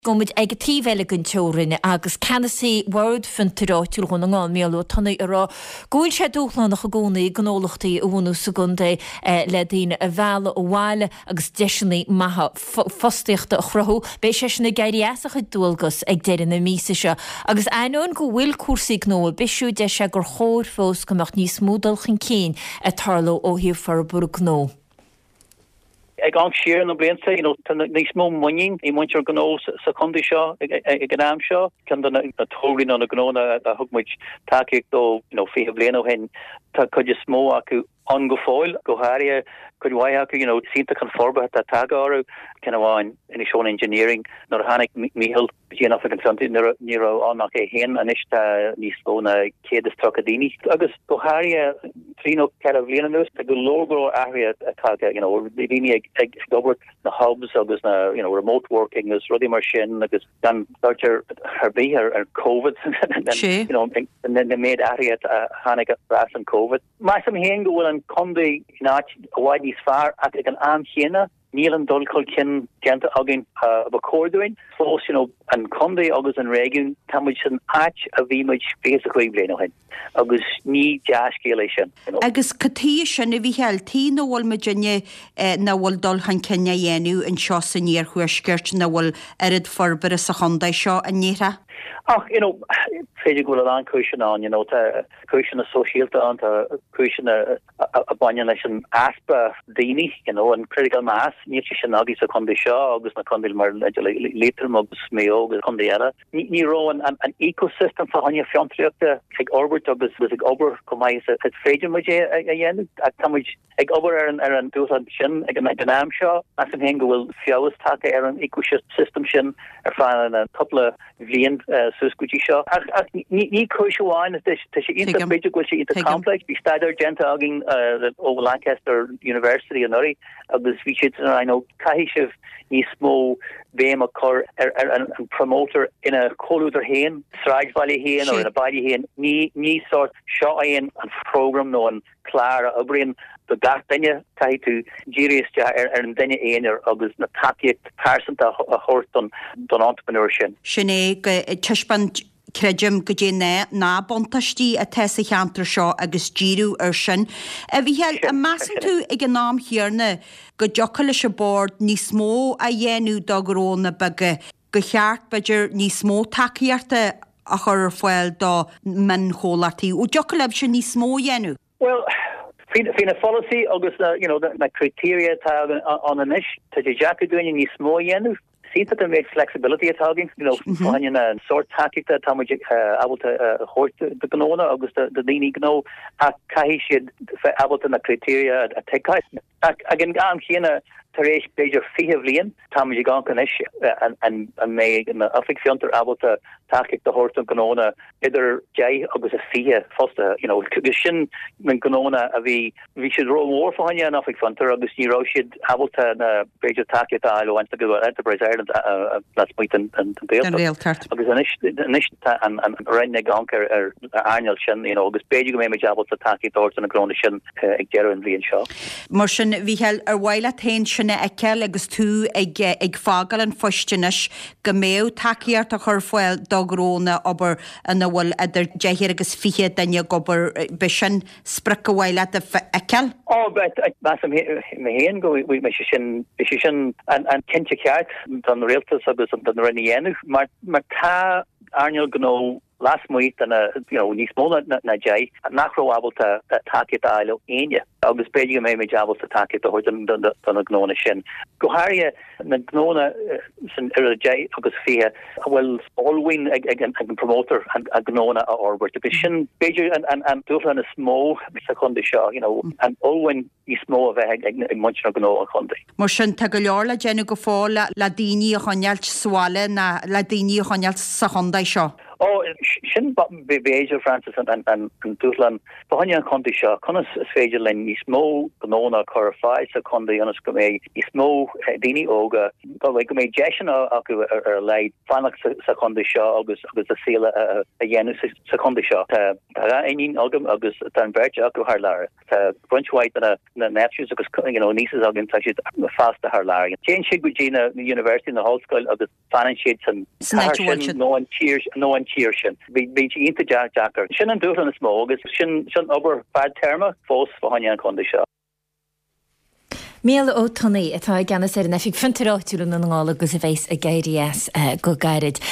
Gomid ag tíhile gon teorinne agus canasí word fan tiráitiúil chun an gáil méalú tanna ará gúil sé dúchlánach a gcónaí gnólachtaí a bhúnú segundé le dtíine a bhela ó bháile agus deisinaí maithe fostaíochta a chrathú bé sé sinna gairí easacha dúilgus ag deireadh na mísa seo agus ainún go bhfuil cuasaí gnóil bisú de se gur chóir fós gomach níos múdalchan cín a tarlú ó hiú far bur gnó. Ag an siar na blianta, níos mó muing I muintear gnó sa chundi seo ag an am seo, can na tórin an a gnóna a thugmuid takeíocht dó fihe bliana ó hen tá chuide smó acu an go fáil go háirithe could why acu sínta can forba a tagáru can bháin in Sean engineering nor hannig mihil géanach an santi níró annach é hen an ista níos lóna céad trocadíní agus go háirithe tríno cead a bbliananús a go logo area atá dhíine ag gobert na hubs agus na remote working agus rudí mar sin agus dan starter harbí ar COVID and then they made area hannig ras an COVID. Mai sam hen go an conde not wide is far at an chéna níl an dulcol cin genta agin a cordúin fós an conde agus an réún tamid sin áit a bhímuid basically bléin hen agus ní deascéile sin. Agus catí sin a bhí heil tí nóhfuil me dinne na bhfuil dul han cinne dhéanú an seo san níor chuirceart na bhfuil arid forbar sa chondaid seo a níra? Ach, féidir go an cushion an, cushion a socialta an, cushion a banyan leis an aspa dini, an critical mass, ní sin agis a condi seo, agus na condil mar létrum agus méo, agus condi era. Ní ro an ecosystem fa hanya fiantriachta, ag orbert agus ag ober comais a féidir mujé a yen, ag tamid ag ober ar an dúsan sin, ag an am seo, as an hen go bhfuil fiawas take ar an ecosystem sin, ar fan a couple of bhlian suskuji seo. Ní cruisiáin is sé inta beidir go sé inta complex bí staidir genta agin ó Lancaster University an ori agus bhí siad caiisih ní smó béim a chur ar an promoter ina choúidir héin, Sráid Valley héin or in a bailí héin, ní sort seo aon an program nó an clár a brion do gach daine cai tú ddíréiste ar an daine éonar agus na takeíocht pásanta a chóirt don entrepreneur sin. Sinné tuisbant Crejum go dé ná bontatí a te a cheantar seo agus díú ar sin. A bhí heil a measan tú ag an nám hiarna go deocha lei se bord ní smó a dhéanú doróna bege go cheart beidir ní smó takeíarta a chur foiil dá man hólatí ó deocha leb se ní smó dhéanú. Well, Fina policy agus na criteria tá an inis tá dé jack doing ní smó dhéanú. See that there makes flexibility at talking, finding a sort tactic that how much able to horse the gnona, August the dini gno, a kaishid able to the criteria at take again gam hina Taresh Beja Fihavlian, Tammy Gonkan and May and the Afrik Fiunter able to tactic the horse and gnona, either Jay August a Fia Foster, Kushin Gnona we should roll more for Hanya and Afrik Funter, August Nero should able to Beja tactic Ilo and to go Enterprise Ireland last point and real cart. August and Renne Gonker or annual shin, August Beja may able to tactic horse and a gnona shin Gera and Lian Shaw. Motion we held a while at sinna eiceil agus tú ag fágal an foistinis go méo takeíart a chur foiil dogróna obair an bhfuil idir deithir agus fiche daine gobar be sin sprach go bhile a eiceil? But I'm héan go me sin an cinnte ceart don réaltas agus an rinne dhéanamh mar tá airneal gnó last week and ní smóna na jay nachró able to take it ailo aine agus beidir mé able to take it hor don a gnóna sin go haria na gnóna sin jay agus fia well allwin again promoter and a gnóna a orbit be sin beidir and dúlan a smó sa chundi seo and allwin ní smó a bheith ag much na gnó a chundi mar sin te go leorla dénne go fála la daoine a chonnealt sáile na la daoine a chonnealt sa chondaid seo. Oh, sin beige Francis and Dutland Bahanian County Shaw Conas Fagelin is mo Gnona Corfai sa Condi on go me is mo Dini Oga go go me Jeshan late Fanak sa Condi Shaw August the seal a Yenu sa Condi Shaw Enin Ogum August Tan Birch Aku Harlar Bunch White na nephews nieces Ogin fast to Harlar Jane Shigujina University in the whole school of the financiates and no one cheers be into Jacker Shin and do on the smog is shin over bad terma fós Bahanian County Shaw Míle ó tunnaí atá gan sé na fi funtarráitiúla na ngála agus a bhééis a gaiirí go gairid.